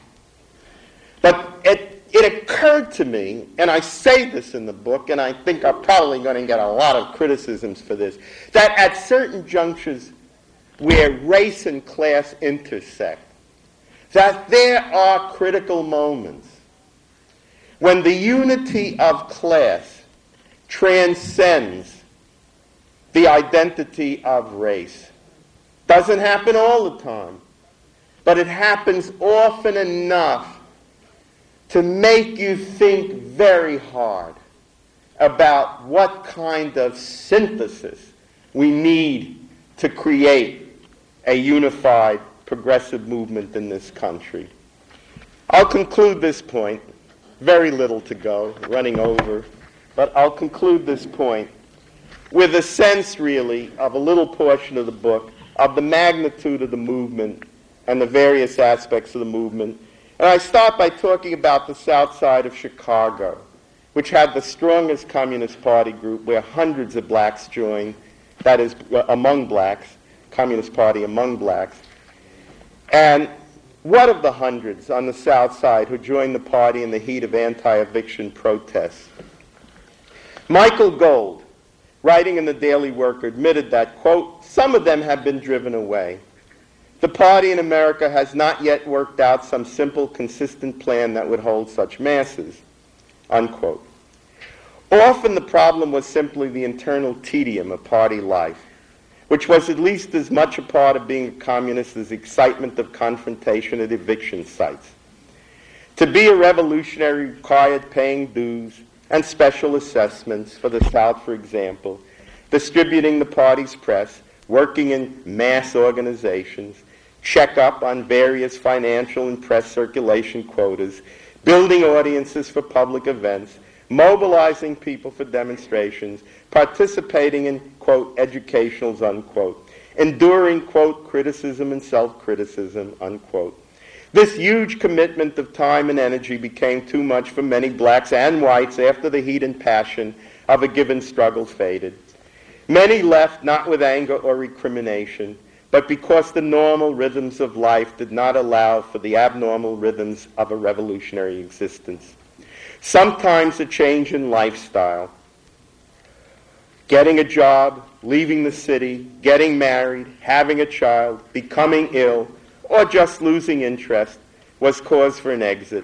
But it, it occurred to me, and I say this in the book, and I think I'm probably going to get a lot of criticisms for this, that at certain junctures where race and class intersect, that there are critical moments when the unity of class transcends the identity of race. Doesn't happen all the time, but it happens often enough to make you think very hard about what kind of synthesis we need to create a unified progressive movement in this country. I'll conclude this point. Very little to go, running over, but I'll conclude this point with a sense, really, of a little portion of the book, of the magnitude of the movement and the various aspects of the movement. And I start by talking about the South Side of Chicago, which had the strongest Communist Party group, where hundreds of blacks joined, that is, among blacks, Communist Party among blacks. And what of the hundreds on the South Side who joined the party in the heat of anti-eviction protests? Michael Gold, writing in the Daily Worker, admitted that, quote, some of them have been driven away. The party in America has not yet worked out some simple, consistent plan that would hold such masses, unquote. Often the problem was simply the internal tedium of party life, which was at least as much a part of being a communist as the excitement of confrontation at eviction sites. To be a revolutionary required paying dues and special assessments for the South, for example, distributing the party's press, working in mass organizations, check up on various financial and press circulation quotas, building audiences for public events, mobilizing people for demonstrations, participating in, quote, educationals, unquote, enduring, quote, criticism and self-criticism, unquote. This huge commitment of time and energy became too much for many blacks and whites after the heat and passion of a given struggle faded. Many left not with anger or recrimination, but because the normal rhythms of life did not allow for the abnormal rhythms of a revolutionary existence. Sometimes a change in lifestyle, getting a job, leaving the city, getting married, having a child, becoming ill, or just losing interest was cause for an exit.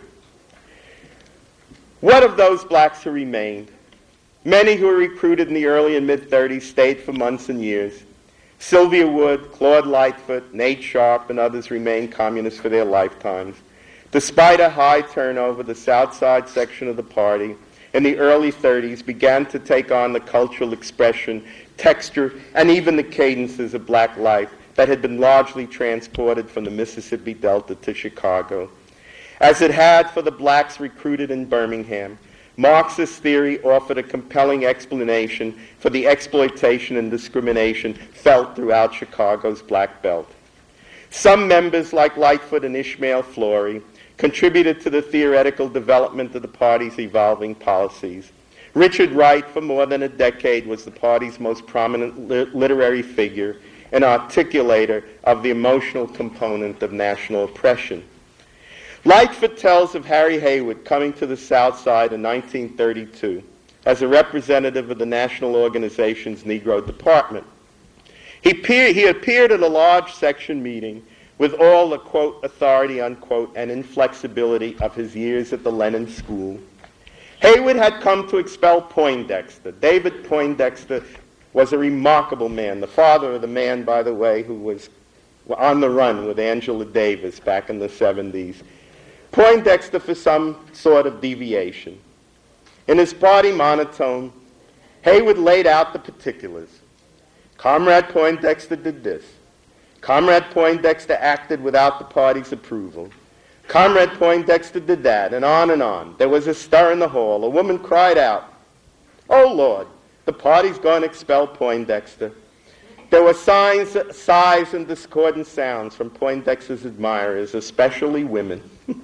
What of those blacks who remained? Many who were recruited in the early and mid-thirties stayed for months and years. Sylvia Wood, Claude Lightfoot, Nate Sharp, and others remained communists for their lifetimes. Despite a high turnover, the South Side section of the party in the early thirties began to take on the cultural expression, texture, and even the cadences of black life that had been largely transported from the Mississippi Delta to Chicago. As it had for the blacks recruited in Birmingham, Marxist theory offered a compelling explanation for the exploitation and discrimination felt throughout Chicago's Black Belt. Some members, like Lightfoot and Ishmael Flory, contributed to the theoretical development of the party's evolving policies. Richard Wright, for more than a decade, was the party's most prominent li- literary figure, an articulator of the emotional component of national oppression. Lightfoot tells of Harry Haywood coming to the South Side in nineteen thirty-two as a representative of the National Organization's Negro Department. He, peer, he appeared at a large section meeting with all the, quote, authority, unquote, and inflexibility of his years at the Lenin School. Haywood had come to expel Poindexter. David Poindexter was a remarkable man, the father of the man, by the way, who was on the run with Angela Davis back in the seventies. Poindexter for some sort of deviation. In his party monotone, Haywood laid out the particulars. Comrade Poindexter did this. Comrade Poindexter acted without the party's approval. Comrade Poindexter did that, and on and on. There was a stir in the hall. A woman cried out, "Oh, Lord, the party's going to expel Poindexter." There were signs, sighs and discordant sounds from Poindexter's admirers, especially women.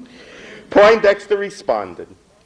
Poindexter responded,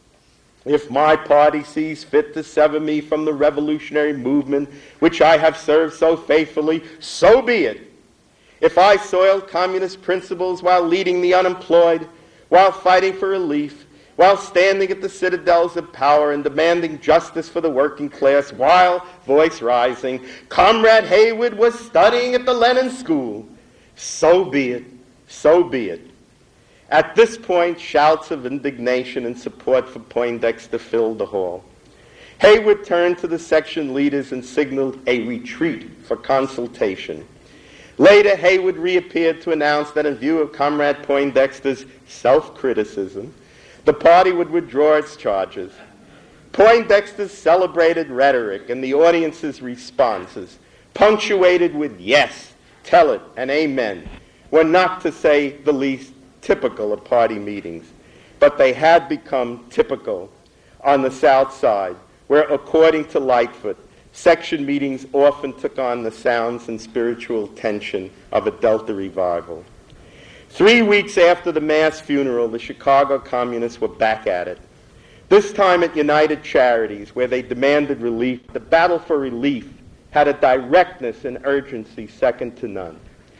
"If my party sees fit to sever me from the revolutionary movement which I have served so faithfully, so be it. If I soiled communist principles while leading the unemployed, while fighting for relief, while standing at the citadels of power and demanding justice for the working class, while, voice rising, Comrade Haywood was studying at the Lenin School, so be it, so be it." At this point, shouts of indignation and support for Poindexter filled the hall. Haywood turned to the section leaders and signaled a retreat for consultation. Later, Haywood reappeared to announce that in view of Comrade Poindexter's self-criticism, the party would withdraw its charges. Poindexter's celebrated rhetoric and the audience's responses, punctuated with yes, tell it, and amen, were not, to say the least, typical of party meetings, but they had become typical on the South Side, where, according to Lightfoot, section meetings often took on the sounds and spiritual tension of a Delta revival. Three weeks after the mass funeral, the Chicago Communists were back at it. This time at United Charities, where they demanded relief. The battle for relief had a directness and urgency second to none.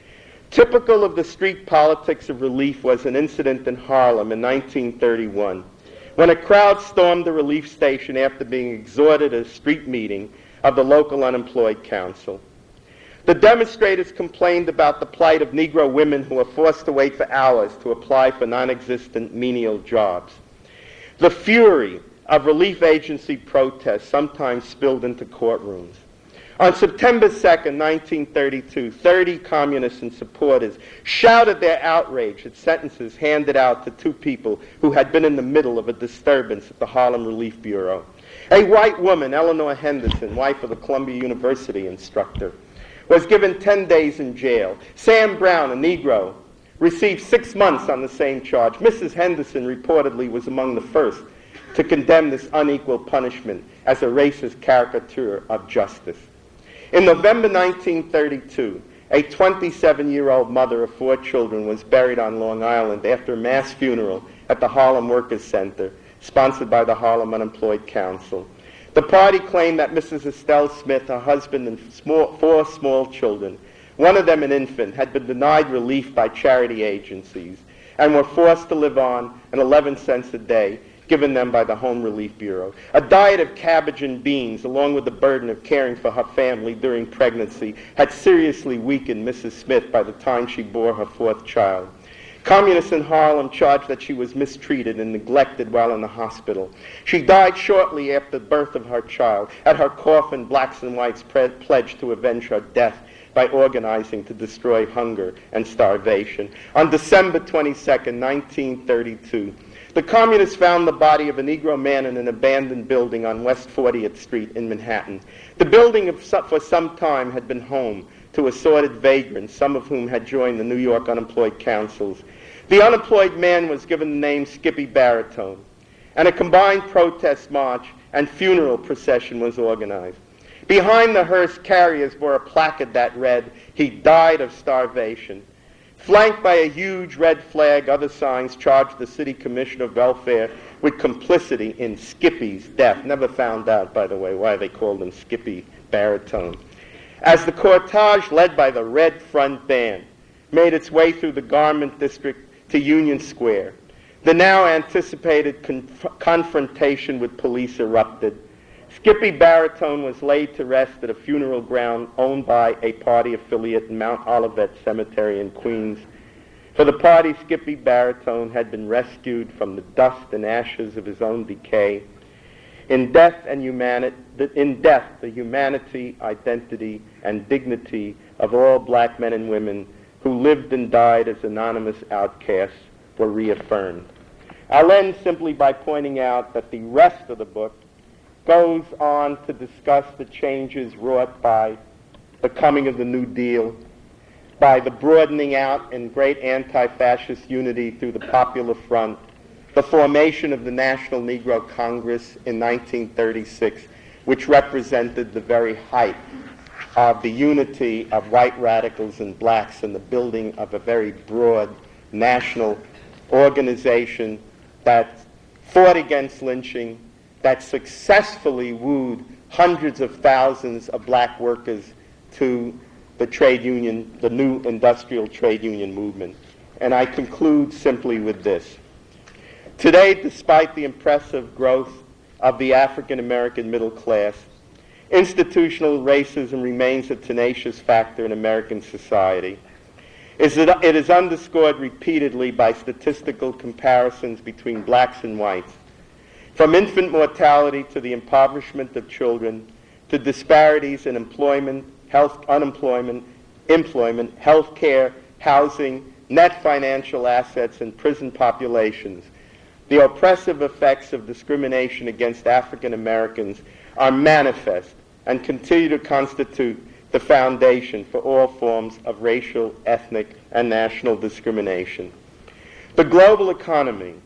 Typical of the street politics of relief was an incident in Harlem in nineteen thirty-one, when a crowd stormed the relief station after being exhorted at a street meeting of the local unemployed council. The demonstrators complained about the plight of Negro women who were forced to wait for hours to apply for non-existent menial jobs. The fury of relief agency protests sometimes spilled into courtrooms. On September second, nineteen thirty-two, thirty communists and supporters shouted their outrage at sentences handed out to two people who had been in the middle of a disturbance at the Harlem Relief Bureau. A white woman, Eleanor Henderson, wife of the Columbia University instructor, was given ten days in jail. Sam Brown, a Negro, received six months on the same charge. Missus Henderson reportedly was among the first to condemn this unequal punishment as a racist caricature of justice. In November nineteen thirty-two, a twenty-seven-year-old mother of four children was buried on Long Island after a mass funeral at the Harlem Workers' Center, sponsored by the Harlem Unemployed Council. The party claimed that Missus Estelle Smith, her husband, and small, four small children, one of them an infant, had been denied relief by charity agencies and were forced to live on an eleven cents a day given them by the Home Relief Bureau. A diet of cabbage and beans, along with the burden of caring for her family during pregnancy, had seriously weakened Missus Smith by the time she bore her fourth child. Communists in Harlem charged that she was mistreated and neglected while in the hospital. She died shortly after the birth of her child. At her coffin, blacks and whites pre- pledged to avenge her death by organizing to destroy hunger and starvation. On December twenty-second, nineteen thirty-two, the communists found the body of a Negro man in an abandoned building on West fortieth Street in Manhattan. The building of, for some time had been home to assorted vagrants, some of whom had joined the New York Unemployed Councils. The unemployed man was given the name Skippy Baritone, and a combined protest march and funeral procession was organized. Behind the hearse, carriers bore a placard that read, "He died of starvation." Flanked by a huge red flag, other signs charged the City Commissioner of Welfare with complicity in Skippy's death. Never found out, by the way, why they called him Skippy Baritone. As the cortege, led by the Red Front Band, made its way through the Garment District to Union Square, the now anticipated conf- confrontation with police erupted. Skippy Baritone was laid to rest at a funeral ground owned by a party affiliate in Mount Olivet Cemetery in Queens. For the party, Skippy Baritone had been rescued from the dust and ashes of his own decay. In death and humanity, in death, the humanity, identity, and dignity of all black men and women who lived and died as anonymous outcasts were reaffirmed. I'll end simply by pointing out that the rest of the book goes on to discuss the changes wrought by the coming of the New Deal, by the broadening out and great anti-fascist unity through the Popular Front, the formation of the National Negro Congress in nineteen thirty-six, which represented the very height of the unity of white radicals and blacks and the building of a very broad national organization that fought against lynching, that successfully wooed hundreds of thousands of black workers to the trade union, the new industrial trade union movement. And I conclude simply with this. Today, despite the impressive growth of the African American middle class, institutional racism remains a tenacious factor in American society. It is underscored repeatedly by statistical comparisons between blacks and whites. From infant mortality to the impoverishment of children, to disparities in employment, health, unemployment, employment, health care, housing, net financial assets, and prison populations, the oppressive effects of discrimination against African Americans are manifest and continue to constitute the foundation for all forms of racial, ethnic, and national discrimination. The global economy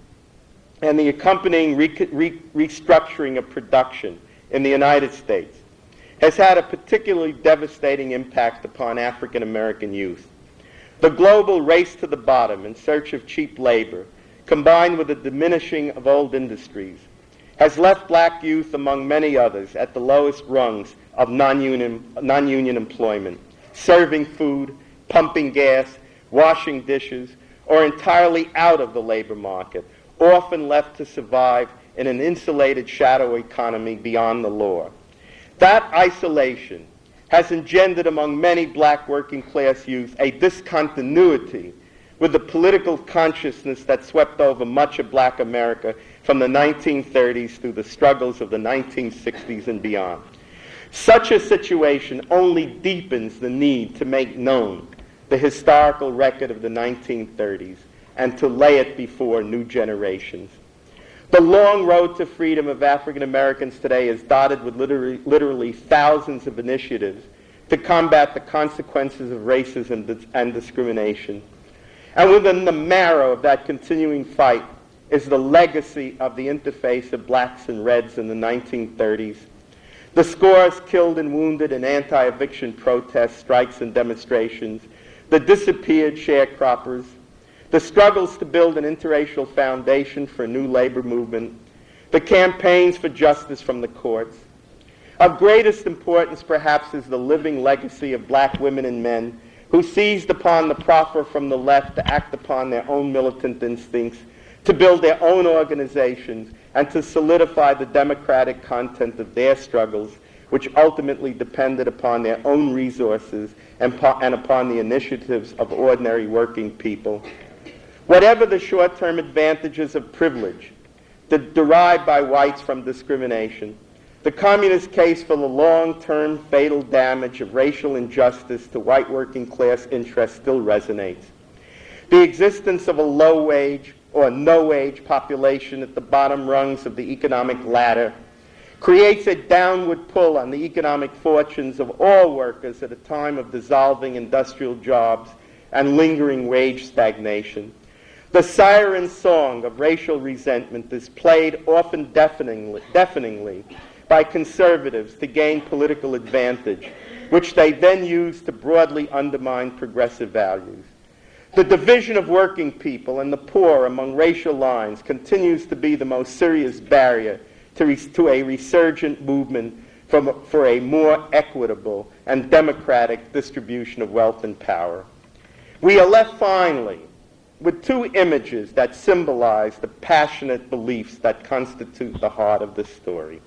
and the accompanying re re restructuring of production in the United States has had a particularly devastating impact upon African American youth. The global race to the bottom in search of cheap labor, combined with the diminishing of old industries, has left black youth, among many others, at the lowest rungs of non-union non-union employment, serving food, pumping gas, washing dishes, or entirely out of the labor market, often left to survive in an insulated shadow economy beyond the law. That isolation has engendered among many black working class youth a discontinuity with the political consciousness that swept over much of black America from the nineteen thirties through the struggles of the nineteen sixties and beyond. Such a situation only deepens the need to make known the historical record of the nineteen thirties and to lay it before new generations. The long road to freedom of African Americans today is dotted with literally, literally thousands of initiatives to combat the consequences of racism and discrimination. And within the marrow of that continuing fight is the legacy of the interface of blacks and reds in the nineteen thirties, the scores killed and wounded in anti-eviction protests, strikes, and demonstrations, the disappeared sharecroppers, the struggles to build an interracial foundation for a new labor movement, the campaigns for justice from the courts. Of greatest importance, perhaps, is the living legacy of black women and men who seized upon the proffer from the left to act upon their own militant instincts, to build their own organizations, and to solidify the democratic content of their struggles, which ultimately depended upon their own resources and, and upon the initiatives of ordinary working people. Whatever the short-term advantages of privilege derived by whites from discrimination, the communist case for the long-term fatal damage of racial injustice to white working class interests still resonates. The existence of a low-wage or no-wage population at the bottom rungs of the economic ladder creates a downward pull on the economic fortunes of all workers at a time of dissolving industrial jobs and lingering wage stagnation. The siren song of racial resentment is played often deafeningly, deafeningly by conservatives to gain political advantage, which they then use to broadly undermine progressive values. The division of working people and the poor among racial lines continues to be the most serious barrier to, re to a resurgent movement from, for a more equitable and democratic distribution of wealth and power. We are left finally with two images that symbolize the passionate beliefs that constitute the heart of this story.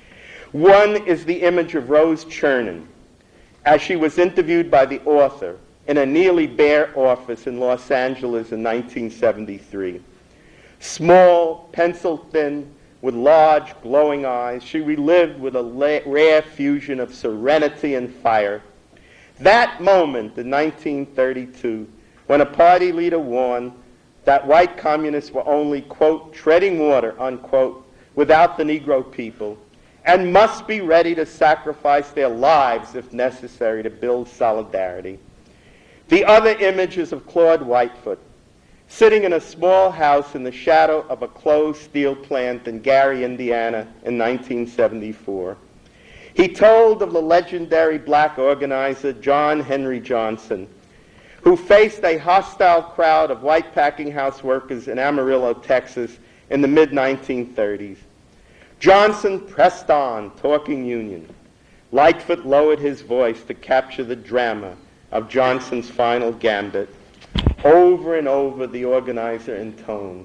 One is the image of Rose Chernin as she was interviewed by the author in a nearly bare office in Los Angeles in nineteen seventy-three. Small, pencil-thin, with large, glowing eyes, she relived with a rare fusion of serenity and fire that moment in nineteen thirty-two when a party leader warned that white communists were only, quote, treading water, unquote, without the Negro people, and must be ready to sacrifice their lives if necessary to build solidarity. The other image is of Claude Whitefoot, sitting in a small house in the shadow of a closed steel plant in Gary, Indiana in nineteen seventy-four. He told of the legendary black organizer John Henry Johnson, who faced a hostile crowd of white packing house workers in Amarillo, Texas in the mid nineteen thirties. Johnson pressed on, talking union. Lightfoot lowered his voice to capture the drama of Johnson's final gambit. Over and over, the organizer intoned,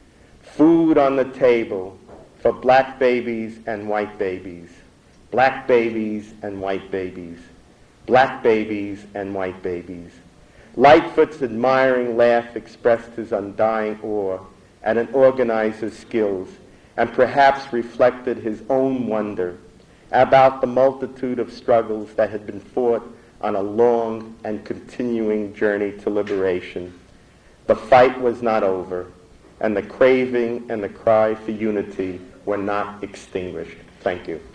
"Food on the table for black babies and white babies, black babies and white babies, black babies and white babies." Lightfoot's admiring laugh expressed his undying awe at an organizer's skills and perhaps reflected his own wonder about the multitude of struggles that had been fought on a long and continuing journey to liberation. The fight was not over. and the craving and the cry for unity were not extinguished. Thank you.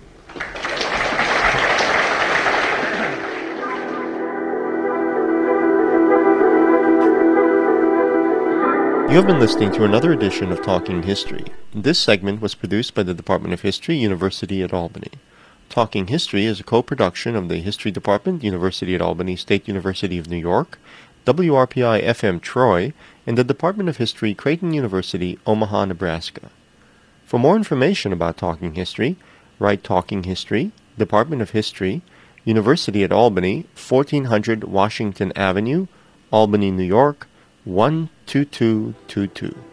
You have been listening to another edition of Talking History. This segment was produced by the Department of History, University at Albany. Talking History is a co-production of the History Department, University at Albany State University of New York, W R P I F M Troy, and the Department of History, Creighton University, Omaha, Nebraska. For more information about Talking History, write Talking History, Department of History, University at Albany, fourteen hundred Washington Avenue, Albany, New York, one two two two two.